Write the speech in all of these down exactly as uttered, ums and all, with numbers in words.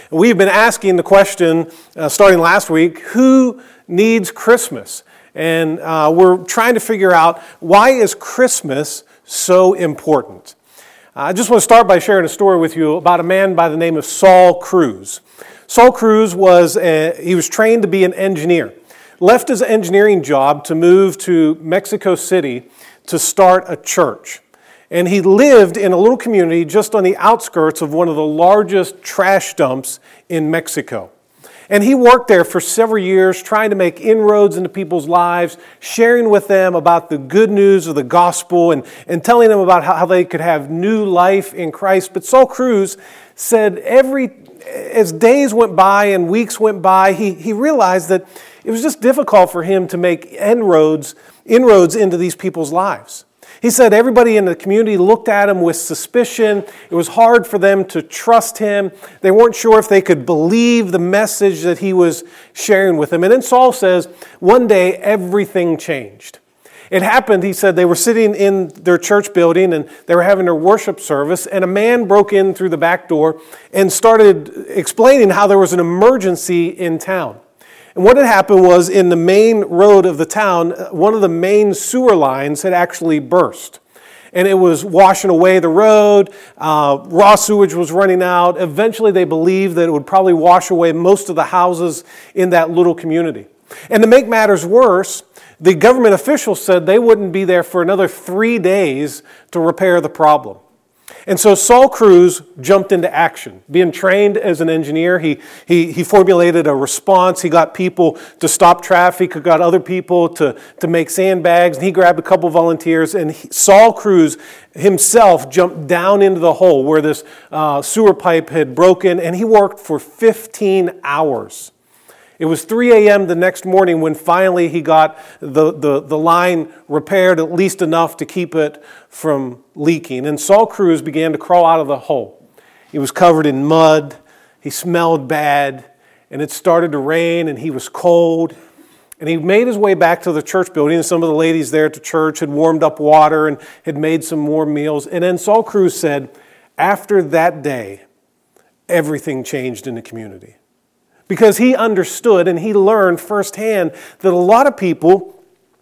We've been asking the question, uh, starting last week, who needs Christmas? And uh, we're trying to figure out, why is Christmas so important? Uh, I just want to start by sharing a story with you about a man by the name of Saul Cruz. Saul Cruz was, a, he was trained to be an engineer. Left his engineering job to move to Mexico City to start a church. And he lived in a little community just on the outskirts of one of the largest trash dumps in Mexico. And he worked there for several years trying to make inroads into people's lives, sharing with them about the good news of the gospel and, and telling them about how, how they could have new life in Christ. But Saul Cruz said every, as days went by and weeks went by, he, he realized that it was just difficult for him to make inroads, inroads into these people's lives. He said everybody in the community looked at him with suspicion. It was hard for them to trust him. They weren't sure if they could believe the message that he was sharing with them. And then Saul says, one day everything changed. It happened, he said, they were sitting in their church building and they were having their worship service, and a man broke in through the back door and started explaining how there was an emergency in town. And what had happened was, in the main road of the town, one of the main sewer lines had actually burst. And it was washing away the road. Uh, raw sewage was running out. Eventually, they believed that it would probably wash away most of the houses in that little community. And to make matters worse, the government officials said they wouldn't be there for another three days to repair the problem. And so Saul Cruz jumped into action. Being trained as an engineer, he, he, he formulated a response. He got people to stop traffic. He got other people to, to make sandbags. And he grabbed a couple volunteers. And he, Saul Cruz himself jumped down into the hole where this uh, sewer pipe had broken. And he worked for fifteen hours. It was three a.m. the next morning when finally he got the, the, the line repaired, at least enough to keep it from leaking. And Saul Cruz began to crawl out of the hole. He was covered in mud. He smelled bad. And it started to rain and he was cold. And he made his way back to the church building. And some of the ladies there at the church had warmed up water and had made some more meals. And then Saul Cruz said, after that day, everything changed in the community. Because he understood and he learned firsthand that a lot of people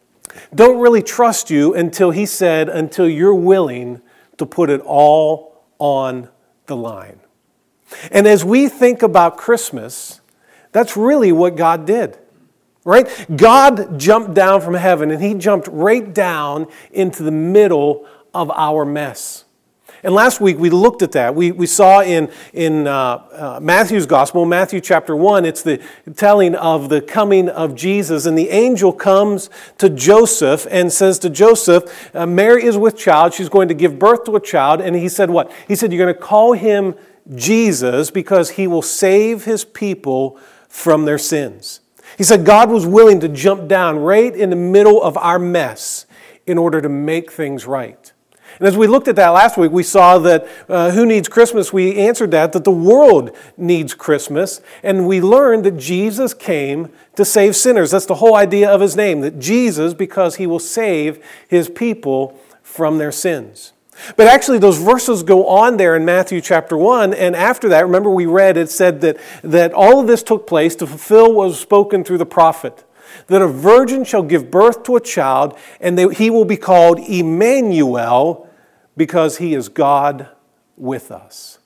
don't really trust you until, he said, until you're willing to put it all on the line. And as we think about Christmas, that's really what God did, right? God jumped down from heaven and he jumped right down into the middle of our mess. And last week we looked at that. We we saw in, in uh, uh, Matthew's Gospel, Matthew chapter one, it's the telling of the coming of Jesus. And the angel comes to Joseph and says to Joseph, uh, Mary is with child. She's going to give birth to a child. And he said what? He said, you're going to call him Jesus because he will save his people from their sins. He said God was willing to jump down right in the middle of our mess in order to make things right. And as we looked at that last week, we saw that uh, who needs Christmas? We answered that, that the world needs Christmas. And we learned that Jesus came to save sinners. That's the whole idea of his name, that Jesus, because he will save his people from their sins. But actually, those verses go on there in Matthew chapter one. And after that, remember we read, it said that, that all of this took place to fulfill what was spoken through the prophet. That a virgin shall give birth to a child, and they, he will be called Emmanuel, because he is God with us.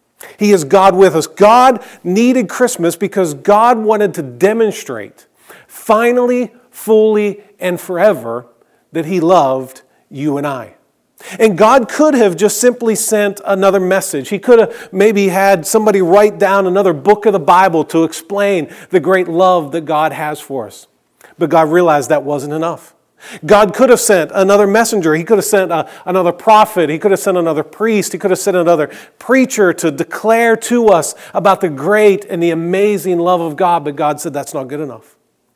He is God with us. God needed Christmas because God wanted to demonstrate, finally, fully, and forever, that he loved you and I. And God could have just simply sent another message. He could have maybe had somebody write down another book of the Bible to explain the great love that God has for us. But God realized that wasn't enough. God could have sent another messenger. He could have sent a, another prophet. He could have sent another priest. He could have sent another preacher to declare to us about the great and the amazing love of God. But God said that's not good enough.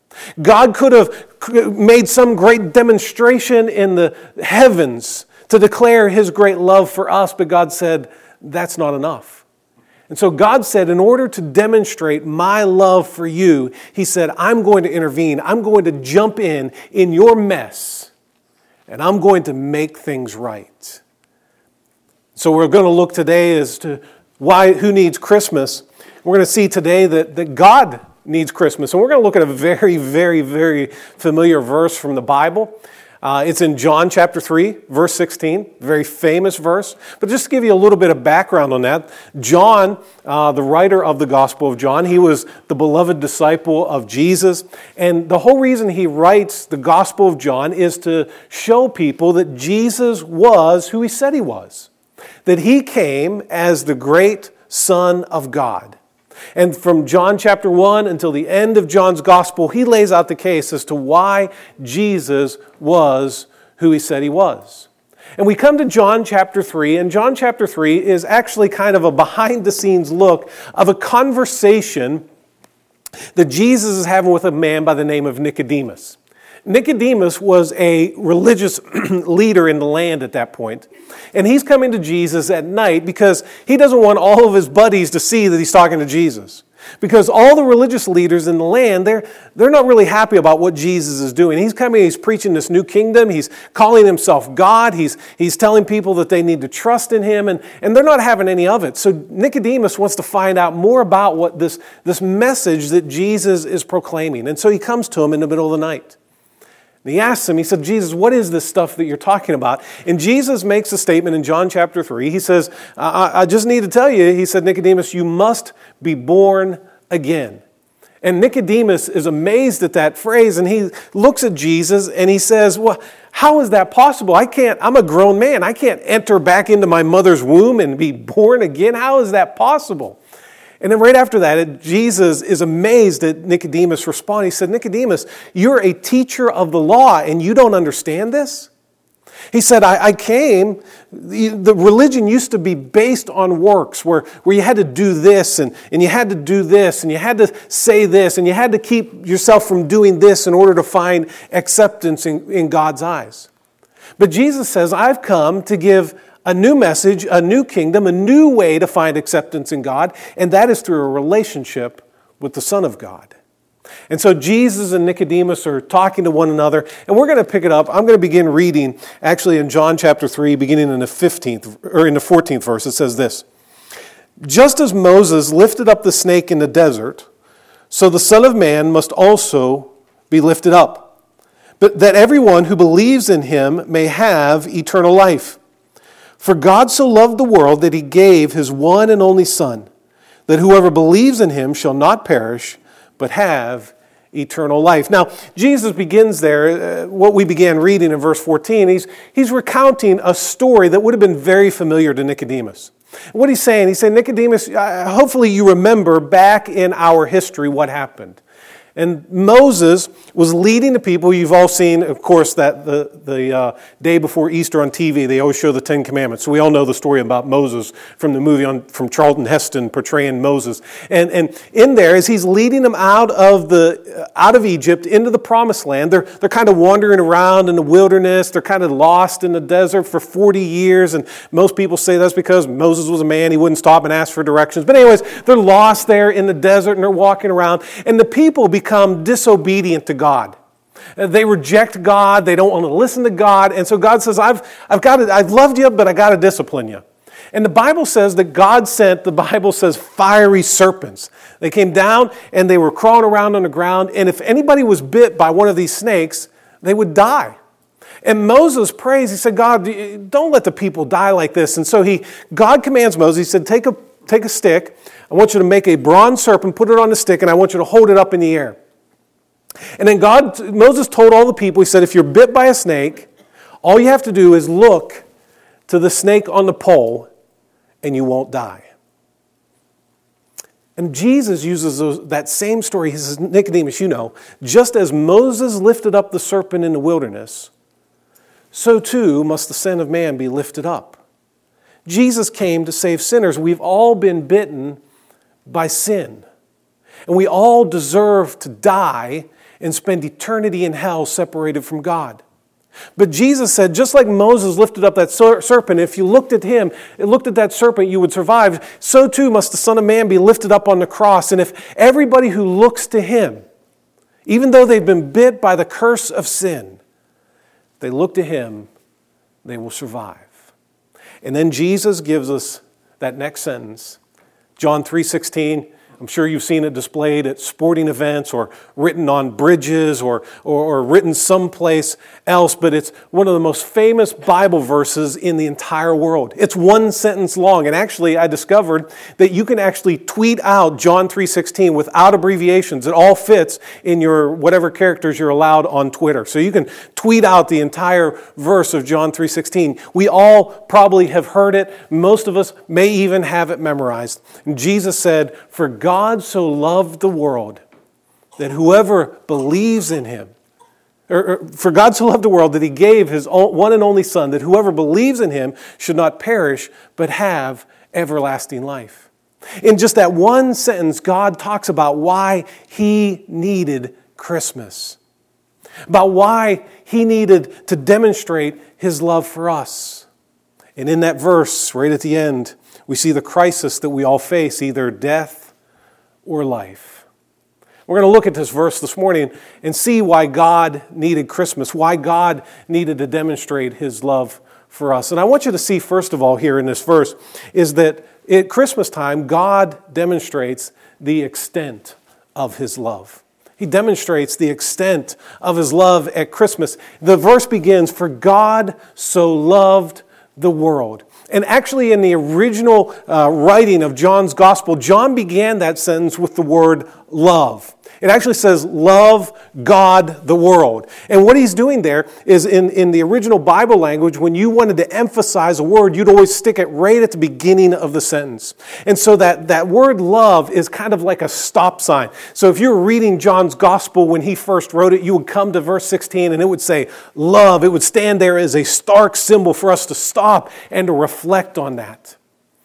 God could have made some great demonstration in the heavens to declare his great love for us. But God said that's not enough. And so God said, in order to demonstrate my love for you, he said, I'm going to intervene. I'm going to jump in in your mess, and I'm going to make things right. So we're going to look today as to why, who needs Christmas. We're going to see today that, that God needs Christmas. And we're going to look at a very, very, very familiar verse from the Bible. Uh, it's in John chapter three, verse sixteen, very famous verse. But just to give you a little bit of background on that, John, uh, the writer of the Gospel of John, he was the beloved disciple of Jesus. And the whole reason he writes the Gospel of John is to show people that Jesus was who he said he was. That he came as the great Son of God. And from John chapter one until the end of John's gospel, he lays out the case as to why Jesus was who he said he was. And we come to John chapter three, and John chapter three is actually kind of a behind-the-scenes look of a conversation that Jesus is having with a man by the name of Nicodemus. Nicodemus was a religious leader in the land at that point. And he's coming to Jesus at night because he doesn't want all of his buddies to see that he's talking to Jesus. Because all the religious leaders in the land, they're, they're not really happy about what Jesus is doing. He's coming, he's preaching this new kingdom. He's calling himself God. He's, he's telling people that they need to trust in him. And, and they're not having any of it. So Nicodemus wants to find out more about what this, this message that Jesus is proclaiming. And so he comes to him in the middle of the night. And he asks him, he said, Jesus, what is this stuff that you're talking about? And Jesus makes a statement in John chapter three. He says, I, I just need to tell you, he said, Nicodemus, you must be born again. And Nicodemus is amazed at that phrase, and he looks at Jesus and he says, well, how is that possible? I can't, I'm a grown man. I can't enter back into my mother's womb and be born again. How is that possible? And then right after that, Jesus is amazed at Nicodemus' response. He said, Nicodemus, you're a teacher of the law and you don't understand this? He said, I, I came, the, the religion used to be based on works where, where you had to do this and, and you had to do this and you had to say this and you had to keep yourself from doing this in order to find acceptance in, in God's eyes. But Jesus says, I've come to give a new message, a new kingdom, a new way to find acceptance in God, and that is through a relationship with the Son of God. And so Jesus and Nicodemus are talking to one another, and we're going to pick it up. I'm going to begin reading actually in John chapter three, beginning in the fifteenth or in the fourteenth verse. It says this: just as Moses lifted up the snake in the desert, so the Son of Man must also be lifted up, but that everyone who believes in him may have eternal life. For God so loved the world that he gave his one and only Son, that whoever believes in him shall not perish, but have eternal life. Now, Jesus begins there, uh, what we began reading in verse fourteen. He's, he's recounting a story that would have been very familiar to Nicodemus. What he's saying, he's saying, Nicodemus, uh, hopefully you remember back in our history what happened. And Moses was leading the people. You've all seen, of course, that the, the uh, day before Easter on T V, they always show the Ten Commandments. So we all know the story about Moses from the movie on, from Charlton Heston portraying Moses. And, and in there, as he's leading them out of the out of Egypt into the Promised Land, they're, they're kind of wandering around in the wilderness. They're kind of lost in the desert for forty years. And most people say that's because Moses was a man. He wouldn't stop and ask for directions. But anyways, they're lost there in the desert and they're walking around. And the people become disobedient to God. They reject God. They don't want to listen to God. And so God says, I've, I've got to, I've loved you, but I got to discipline you. And the Bible says that God sent, the Bible says, fiery serpents. They came down and they were crawling around on the ground. And if anybody was bit by one of these snakes, they would die. And Moses prays. He said, God, don't let the people die like this. And so he, God commands Moses. He said, take a, take a stick. I want you to make a bronze serpent, put it on the stick, and I want you to hold it up in the air. And then God, Moses told all the people, he said, if you're bit by a snake, all you have to do is look to the snake on the pole and you won't die. And Jesus uses those, that same story. He says, Nicodemus, you know, just as Moses lifted up the serpent in the wilderness, so too must the Son of Man be lifted up. Jesus came to save sinners. We've all been bitten by sin. And we all deserve to die and spend eternity in hell separated from God. But Jesus said, just like Moses lifted up that serpent, if you looked at him, looked at that serpent, you would survive. So too must the Son of Man be lifted up on the cross. And if everybody who looks to him, even though they've been bit by the curse of sin, they look to him, they will survive. And then Jesus gives us that next sentence. John three sixteen, I'm sure you've seen it displayed at sporting events or written on bridges or, or, or written someplace else, but it's one of the most famous Bible verses in the entire world. It's one sentence long, and actually I discovered that you can actually tweet out John three sixteen without abbreviations. It all fits in your whatever characters you're allowed on Twitter. So you can tweet out the entire verse of John three sixteen. We all probably have heard it. Most of us may even have it memorized. And Jesus said, "For God so loved the world that whoever believes in him," or, or for God so loved the world that he gave his one and only Son, that whoever believes in him should not perish but have everlasting life. In just that one sentence, God talks about why he needed Christmas, about why he needed to demonstrate his love for us. And in that verse, right at the end, we see the crisis that we all face, either death or life. We're going to look at this verse this morning and see why God needed Christmas, why God needed to demonstrate his love for us. And I want you to see, first of all, here in this verse, is that at Christmas time, God demonstrates the extent of his love. He demonstrates the extent of his love at Christmas. The verse begins, "For God so loved the world." And actually in the original uh, writing of John's gospel, John began that sentence with the word love. It actually says, "Love God the world." And what he's doing there is in, in the original Bible language, when you wanted to emphasize a word, you'd always stick it right at the beginning of the sentence. And so that, that word love is kind of like a stop sign. So if you were reading John's gospel when he first wrote it, you would come to verse sixteen and it would say love. It would stand there as a stark symbol for us to stop and to reflect on that.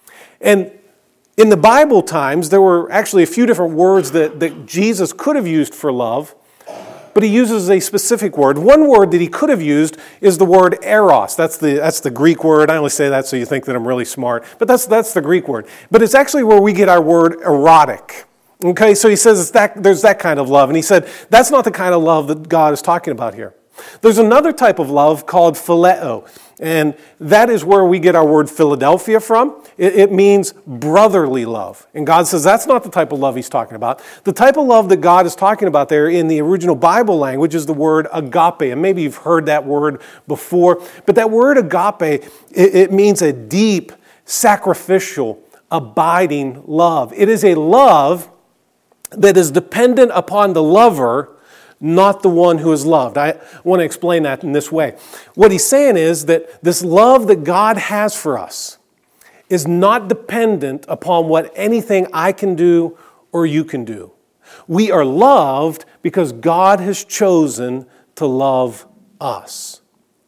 And in the Bible times, there were actually a few different words that, that Jesus could have used for love, but he uses a specific word. One word that he could have used is the word eros. That's the, that's the Greek word. I only say that so you think that I'm really smart, but that's, that's the Greek word. But it's actually where we get our word erotic. Okay, so he says it's that, there's that kind of love, and he said that's not the kind of love that God is talking about here. There's another type of love called phileo, and that is where we get our word Philadelphia from. It, it means brotherly love. And God says that's not the type of love he's talking about. The type of love that God is talking about there in the original Bible language is the word agape. And maybe you've heard that word before. But that word agape, it, it means a deep, sacrificial, abiding love. It is a love that is dependent upon the lover, not the one who is loved. I want to explain that in this way. What he's saying is that this love that God has for us is not dependent upon what anything I can do or you can do. We are loved because God has chosen to love us.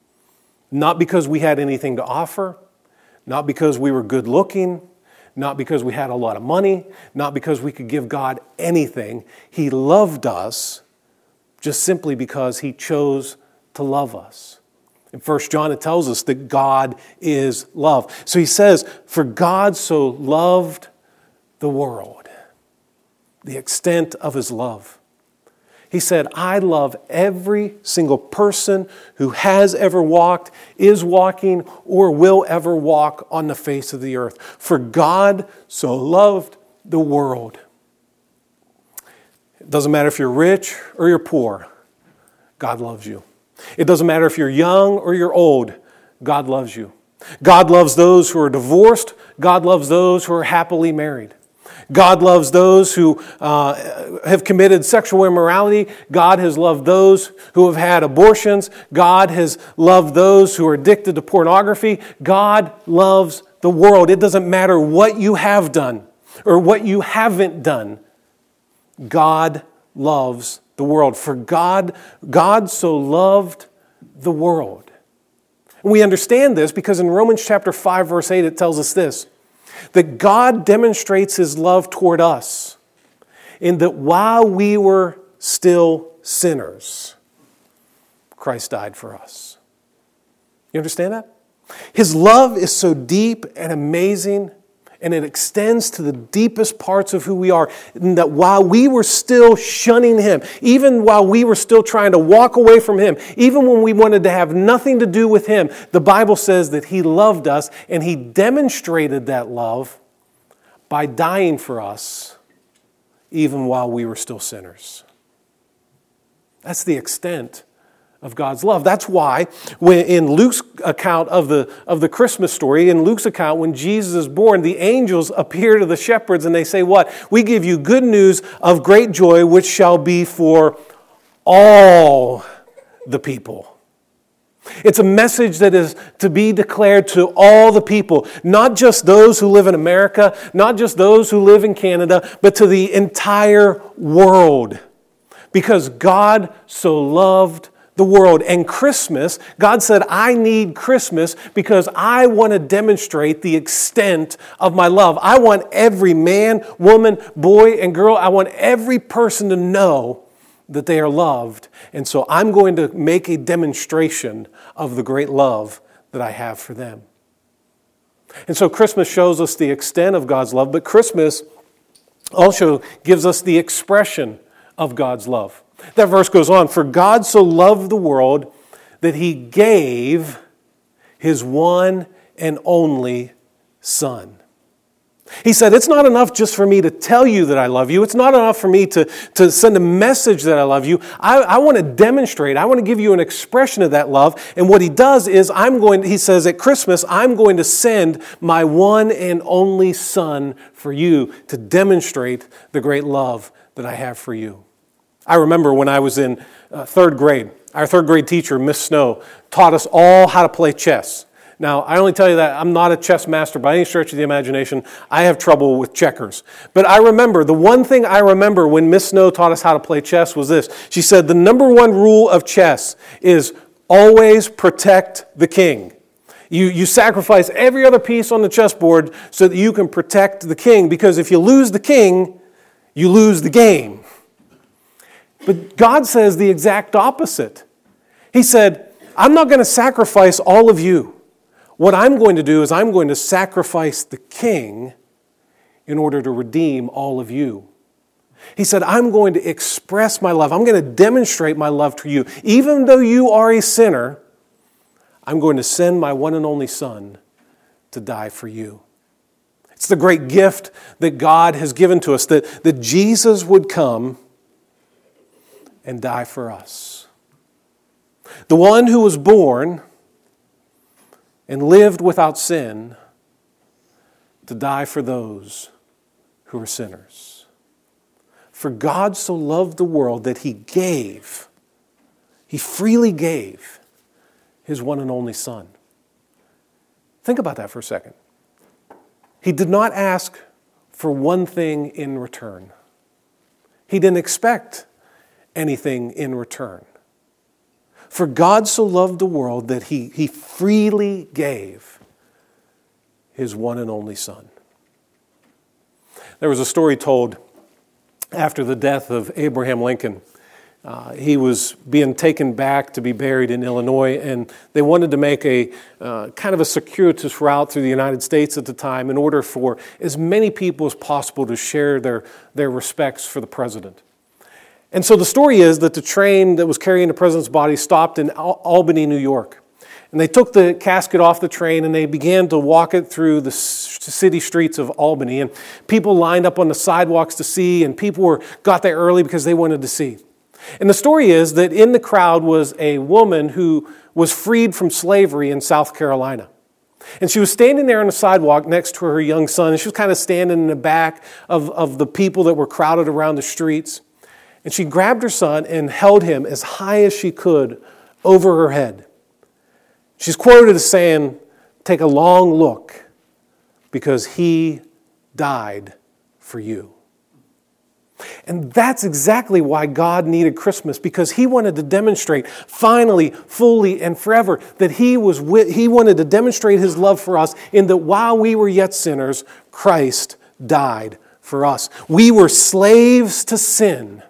Not because we had anything to offer, not because we were good looking, not because we had a lot of money, not because we could give God anything. He loved us just simply because he chose to love us. In First John, it tells us that God is love. So he says, "For God so loved the world," the extent of his love. He said, "I love every single person who has ever walked, is walking, or will ever walk on the face of the earth. For God so loved the world." It doesn't matter if you're rich or you're poor, God loves you. It doesn't matter if you're young or you're old, God loves you. God loves those who are divorced. God loves those who are happily married. God loves those who uh, have committed sexual immorality. God has loved those who have had abortions. God has loved those who are addicted to pornography. God loves the world. It doesn't matter what you have done or what you haven't done. God loves the world. For God, God so loved the world. And we understand this because in Romans chapter five, verse eight, it tells us this, that God demonstrates his love toward us in that while we were still sinners, Christ died for us. You understand that? His love is so deep and amazing, and it extends to the deepest parts of who we are, and that while we were still shunning him, even while we were still trying to walk away from him, even when we wanted to have nothing to do with him, the Bible says that he loved us, and he demonstrated that love by dying for us even while we were still sinners. That's the extent of God's love. That's why when in Luke's account of the, of the Christmas story, in Luke's account, when Jesus is born, the angels appear to the shepherds and they say, what? We give you good news of great joy, which shall be for all the people. It's a message that is to be declared to all the people, not just those who live in America, not just those who live in Canada, but to the entire world. Because God so loved the world. And Christmas, God said, I need Christmas because I want to demonstrate the extent of my love. I want every man, woman, boy, and girl, I want every person to know that they are loved. And so I'm going to make a demonstration of the great love that I have for them. And so Christmas shows us the extent of God's love, but Christmas also gives us the expression of God's love. That verse goes on, for God so loved the world that he gave his one and only Son. He said, it's not enough just for me to tell you that I love you. It's not enough for me to, to send a message that I love you. I, I want to demonstrate. I want to give you an expression of that love. And what he does is, I'm going, he says, at Christmas, I'm going to send my one and only Son for you to demonstrate the great love that I have for you. I remember when I was in uh, third grade, our third grade teacher, Miss Snow, taught us all how to play chess. Now, I only tell you that I'm not a chess master by any stretch of the imagination. I have trouble with checkers. But I remember, the one thing I remember when Miss Snow taught us how to play chess was this. She said, the number one rule of chess is always protect the king. You, you sacrifice every other piece on the chessboard so that you can protect the king, because if you lose the king, you lose the game. But God says the exact opposite. He said, I'm not going to sacrifice all of you. What I'm going to do is I'm going to sacrifice the king in order to redeem all of you. He said, I'm going to express my love. I'm going to demonstrate my love to you. Even though you are a sinner, I'm going to send my one and only Son to die for you. It's the great gift that God has given to us, that, that Jesus would come and die for us. The one who was born and lived without sin to die for those who are sinners. For God so loved the world that he gave, he freely gave his one and only Son. Think about that for a second. He did not ask for one thing in return. He didn't expect anything in return. For God so loved the world that he, he freely gave his one and only Son. There was a story told after the death of Abraham Lincoln. Uh, he was being taken back to be buried in Illinois, and they wanted to make a uh, kind of a circuitous route through the United States at the time in order for as many people as possible to share their, their respects for the president. And so the story is that the train that was carrying the president's body stopped in Al- Albany, New York. And they took the casket off the train and they began to walk it through the city streets of Albany. And people lined up on the sidewalks to see, and people were got there early because they wanted to see. And the story is that in the crowd was a woman who was freed from slavery in South Carolina. And she was standing there on the sidewalk next to her young son. And she was kind of standing in the back of, of the people that were crowded around the streets. And she grabbed her son and held him as high as she could over her head. She's quoted as saying, "Take a long look, because he died for you." And that's exactly why God needed Christmas, because he wanted to demonstrate finally, fully, and forever that he was with, he wanted to demonstrate his love for us in that while we were yet sinners, Christ died for us. We were slaves to sin.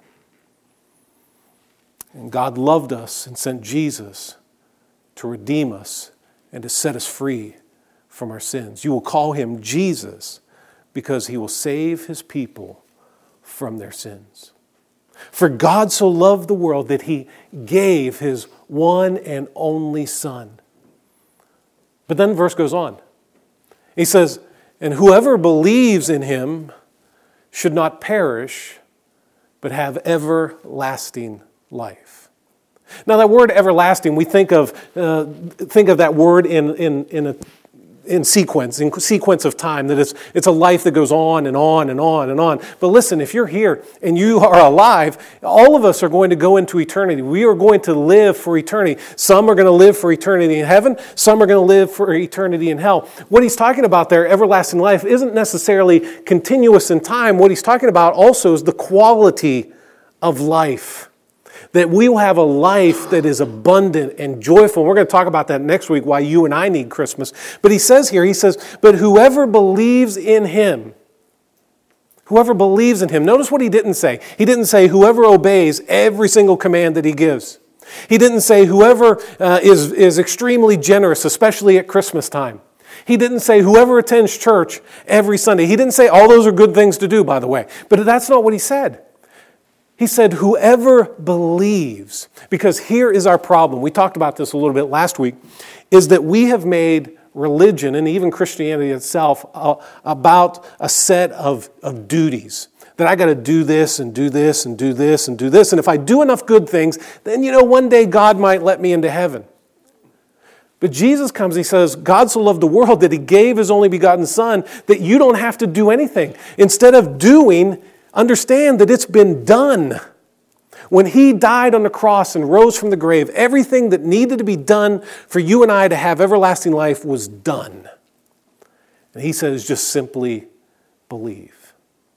And God loved us and sent Jesus to redeem us and to set us free from our sins. You will call him Jesus because he will save his people from their sins. For God so loved the world that he gave his one and only Son. But then the verse goes on. He says, "And whoever believes in him should not perish, but have everlasting life. Now that word everlasting, we think of uh, think of that word in, in, in a in sequence, in sequence of time, that it's, it's a life that goes on and on and on and on. But listen, if you're here and you are alive, all of us are going to go into eternity. We are going to live for eternity. Some are going to live for eternity in heaven. Some are going to live for eternity in hell. What he's talking about there, everlasting life, isn't necessarily continuous in time. What he's talking about also is the quality of life. That we will have a life that is abundant and joyful. We're going to talk about that next week, why you and I need Christmas. But he says here, he says, but whoever believes in him, whoever believes in him. Notice what he didn't say. He didn't say whoever obeys every single command that he gives. He didn't say whoever uh, is, is extremely generous, especially at Christmas time. He didn't say whoever attends church every Sunday. He didn't say all those are good things to do, by the way. But that's not what he said. He said, whoever believes, because here is our problem. We talked about this a little bit last week, is that we have made religion and even Christianity itself uh, about a set of, of duties. That I got to do this and do this and do this and do this. And if I do enough good things, then, you know, one day God might let me into heaven. But Jesus comes, he says, God so loved the world that he gave his only begotten Son that you don't have to do anything. Instead of doing, understand that it's been done. When he died on the cross and rose from the grave, everything that needed to be done for you and I to have everlasting life was done. And he says, just simply believe.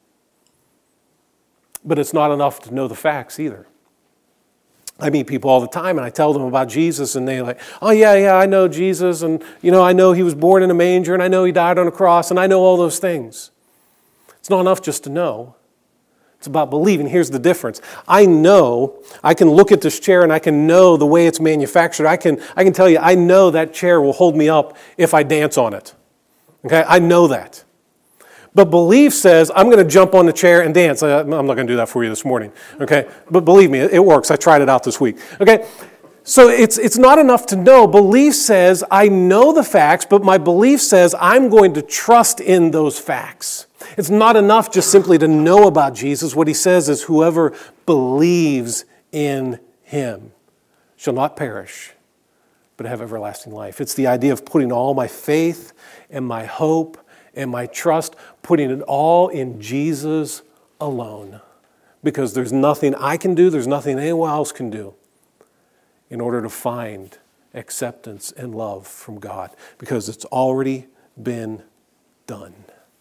But it's not enough to know the facts either. I meet people all the time and I tell them about Jesus and they're like, oh yeah, yeah, I know Jesus and you know, I know he was born in a manger and I know he died on a cross and I know all those things. It's not enough just to know. It's about believing. Here's the difference. I know, I can look at this chair and I can know the way it's manufactured. I can, I can tell you, I know that chair will hold me up if I dance on it. Okay, I know that. But belief says, I'm going to jump on the chair and dance. I'm not going to do that for you this morning. Okay, but believe me, it works. I tried it out this week. Okay, so it's, it's not enough to know. Belief says, I know the facts, but my belief says I'm going to trust in those facts. It's not enough just simply to know about Jesus. What he says is whoever believes in him shall not perish, but have everlasting life. It's the idea of putting all my faith and my hope and my trust, putting it all in Jesus alone. Because there's nothing I can do, there's nothing anyone else can do in order to find acceptance and love from God. Because it's already been done.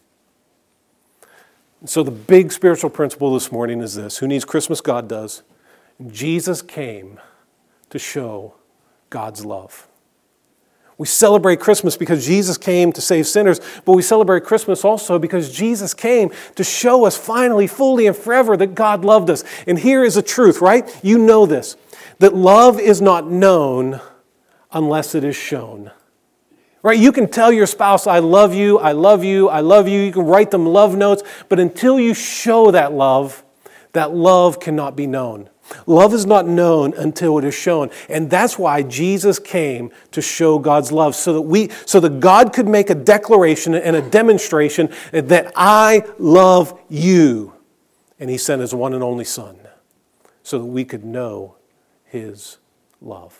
So the big spiritual principle this morning is this. Who needs Christmas? God does. Jesus came to show God's love. We celebrate Christmas because Jesus came to save sinners, but we celebrate Christmas also because Jesus came to show us finally, fully, and forever that God loved us. And here is the truth, right? You know this, that love is not known unless it is shown. Right? You can tell your spouse, I love you, I love you, I love you. You can write them love notes, but until you show that love, that love cannot be known. Love is not known until it is shown. And that's why Jesus came to show God's love, so that we, so that God could make a declaration and a demonstration that I love you. And he sent his one and only Son so that we could know his love.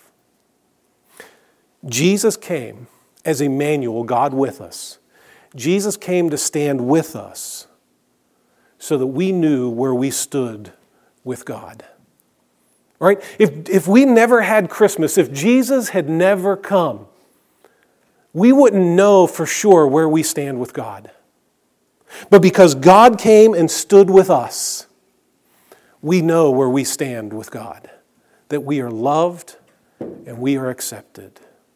Jesus came as Emmanuel, God with us. Jesus came to stand with us so that we knew where we stood with God. Right? If, if we never had Christmas, if Jesus had never come, we wouldn't know for sure where we stand with God. But because God came and stood with us, we know where we stand with God. That we are loved and we are accepted.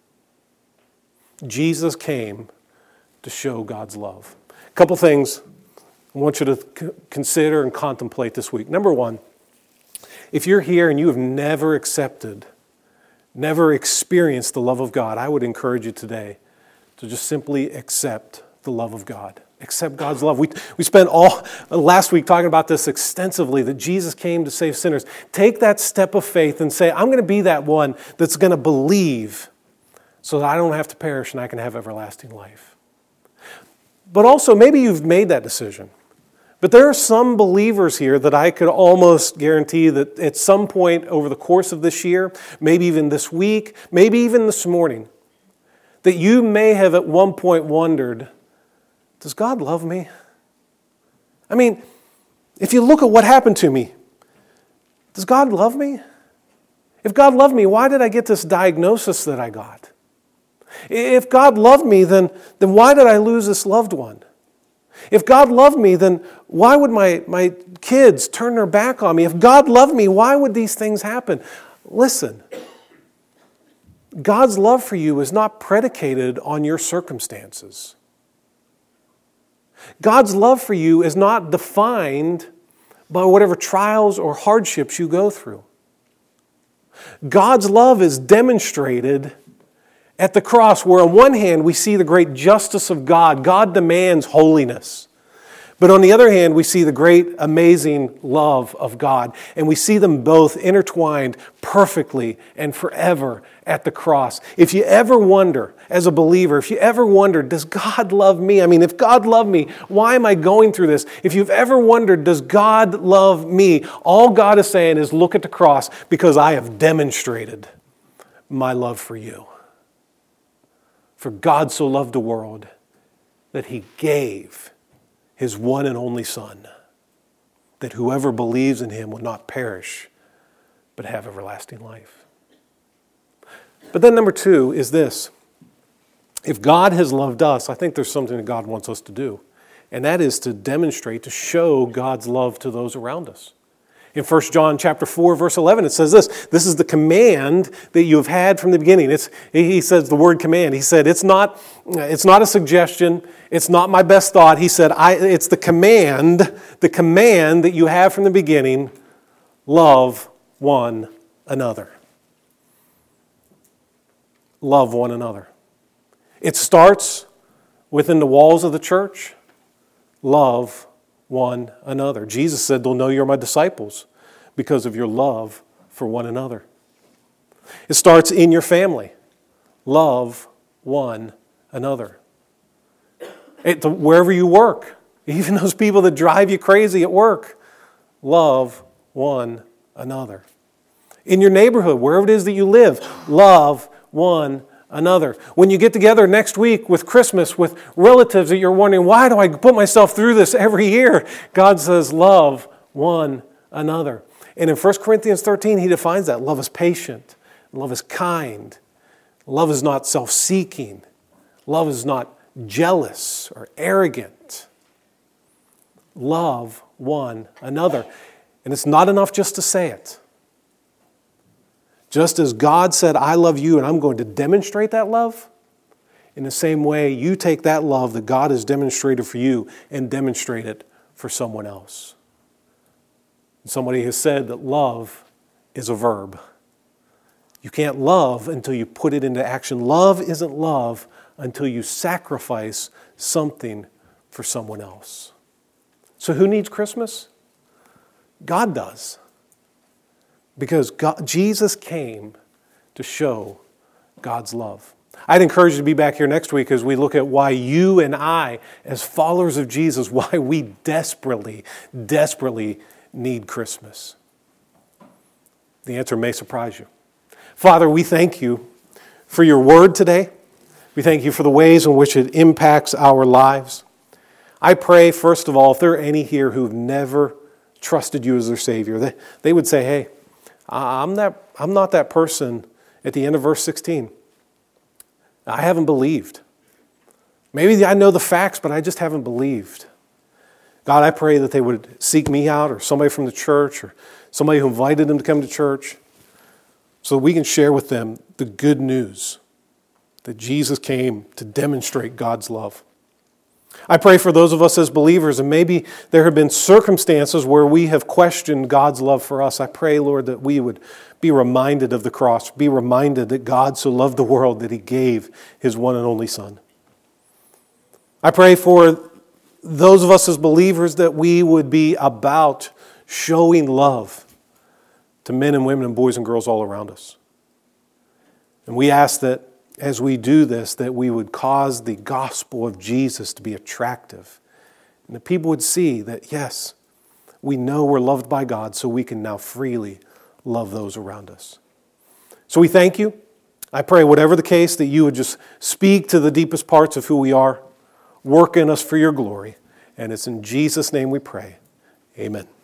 Jesus came to show God's love. A couple things I want you to c- consider and contemplate this week. Number one, if you're here and you have never accepted, never experienced the love of God, I would encourage you today to just simply accept the love of God. Accept God's love. We, we spent all last week talking about this extensively, that Jesus came to save sinners. Take that step of faith and say, I'm going to be that one that's going to believe so that I don't have to perish and I can have everlasting life. But also, maybe you've made that decision. But there are some believers here that I could almost guarantee that at some point over the course of this year, maybe even this week, maybe even this morning, that you may have at one point wondered, does God love me? I mean, if you look at what happened to me, does God love me? If God loved me, why did I get this diagnosis that I got? If God loved me, then, then why did I lose this loved one? If God loved me, then why would my, my kids turn their back on me? If God loved me, why would these things happen? Listen, God's love for you is not predicated on your circumstances. God's love for you is not defined by whatever trials or hardships you go through. God's love is demonstrated at the cross, where on one hand we see the great justice of God. God demands holiness. But on the other hand, we see the great, amazing love of God. And we see them both intertwined perfectly and forever at the cross. If you ever wonder, as a believer, if you ever wonder, does God love me? I mean, if God loved me, why am I going through this? If you've ever wondered, does God love me? All God is saying is, look at the cross, because I have demonstrated my love for you. For God so loved the world that He gave His one and only Son, that whoever believes in Him will not perish, but have everlasting life. But then number two is this. If God has loved us, I think there's something that God wants us to do. And that is to demonstrate, to show God's love to those around us. In First John chapter four, verse eleven, it says this. This is the command that you have had from the beginning. It's, he says the word command. He said, it's not, it's not a suggestion. It's not my best thought. He said, I, it's the command, the command that you have from the beginning. Love one another. Love one another. It starts within the walls of the church. Love one another. Jesus said, they'll know you're my disciples because of your love for one another. It starts in your family. Love one another. It, wherever you work, even those people that drive you crazy at work, love one another. In your neighborhood, wherever it is that you live, love one another. When you get together next week with Christmas with relatives that you're wondering, why do I put myself through this every year? God says, love one another. And in First Corinthians thirteen, He defines that. Love is patient. Love is kind. Love is not self-seeking. Love is not jealous or arrogant. Love one another. And it's not enough just to say it. Just as God said, I love you and I'm going to demonstrate that love, in the same way you take that love that God has demonstrated for you and demonstrate it for someone else. Somebody has said that love is a verb. You can't love until you put it into action. Love isn't love until you sacrifice something for someone else. So who needs Christmas? God does. Because God, Jesus came to show God's love. I'd encourage you to be back here next week as we look at why you and I, as followers of Jesus, why we desperately, desperately need Christmas. The answer may surprise you. Father, we thank you for your word today. We thank you for the ways in which it impacts our lives. I pray, first of all, if there are any here who've never trusted you as their Savior, they, they would say, hey, I'm that, I'm not that person at the end of verse sixteen. I haven't believed. Maybe I know the facts, but I just haven't believed. God, I pray that they would seek me out or somebody from the church or somebody who invited them to come to church so that we can share with them the good news that Jesus came to demonstrate God's love. I pray for those of us as believers, and maybe there have been circumstances where we have questioned God's love for us. I pray, Lord, that we would be reminded of the cross, be reminded that God so loved the world that He gave His one and only Son. I pray for those of us as believers that we would be about showing love to men and women and boys and girls all around us. And we ask that as we do this, that we would cause the gospel of Jesus to be attractive And that people would see that, yes, we know we're loved by God, so we can now freely love those around us. So we thank you. I pray, whatever the case, that you would just speak to the deepest parts of who we are, work in us for your glory. And it's in Jesus' name we pray. Amen.